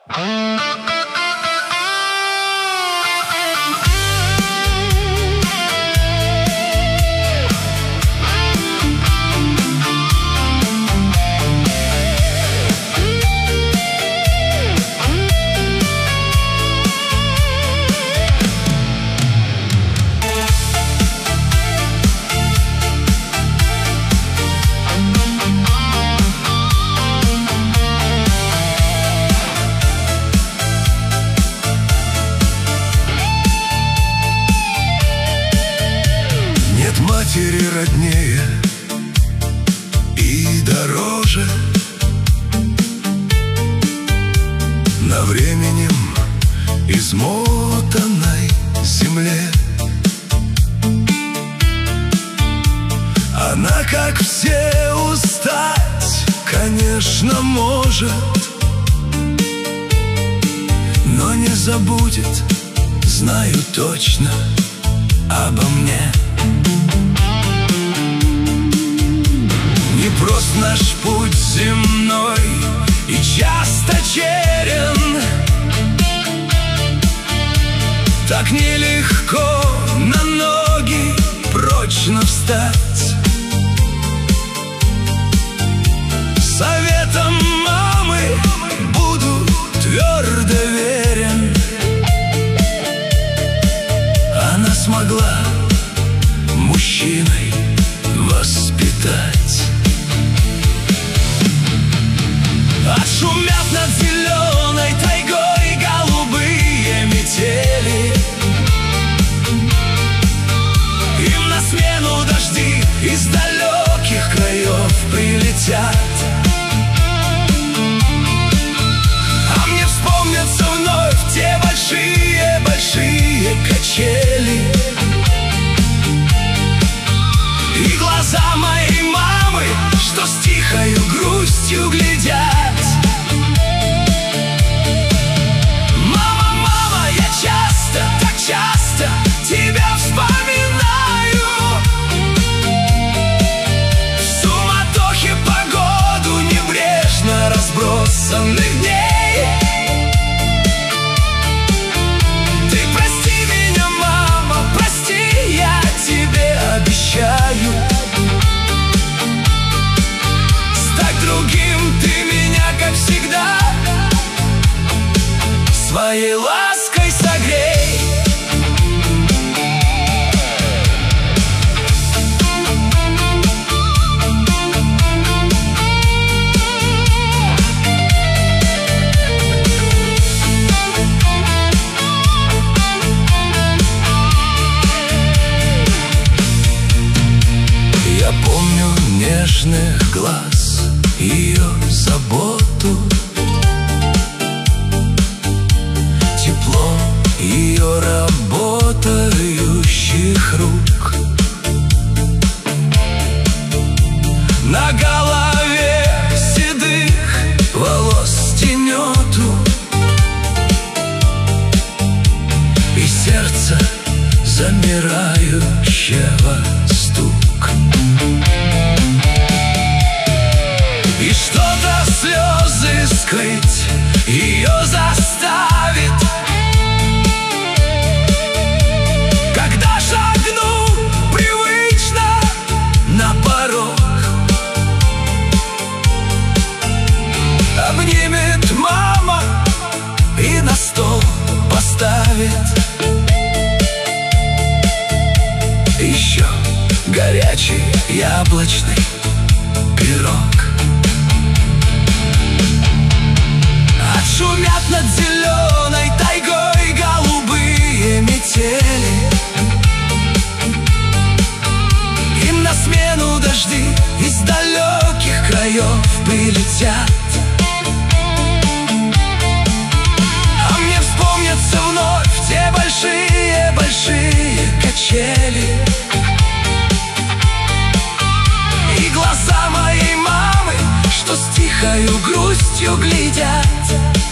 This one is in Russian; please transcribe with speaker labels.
Speaker 1: Матери роднее и дороже на временем измотанной земле. Она, как все, устать, конечно, может, но не забудет, знаю точно, обо мне. Непрост наш путь земной и часто черен, так нелегко на ноги прочно встать. Советом мамы буду твердо верен. Она смогла мужчиной воспитать. Отшумят над зеленой тайгой голубые метели, им на смену дожди из далеких краев прилетят. А мне вспомнятся вновь те большие-большие качели и глаза моей мамы, что с тихою грустью глядят. Мама, я часто, так часто тебя вспоминаю. В суматохе погоду небрежно разбросанных дней. Ты прости меня, мама, прости, я тебе обещаю. Другим ты меня, как всегда, своей лаской согрей. Я помню нежных глаз, ее заботу, тепло ее работающих рук. На голове седых волос тенету, и сердце замирающего стук. И что-то слезы скрыть ее заставит, когда шагну привычно на порог. Обнимет мама и на стол поставит еще горячий яблочный пирог. Шумят над зеленой тайгой голубые метели, им на смену дожди из далеких краев прилетят. А мне вспомнятся вновь те большие-большие качели и глаза моей мамы, что с тихою грустью глядят.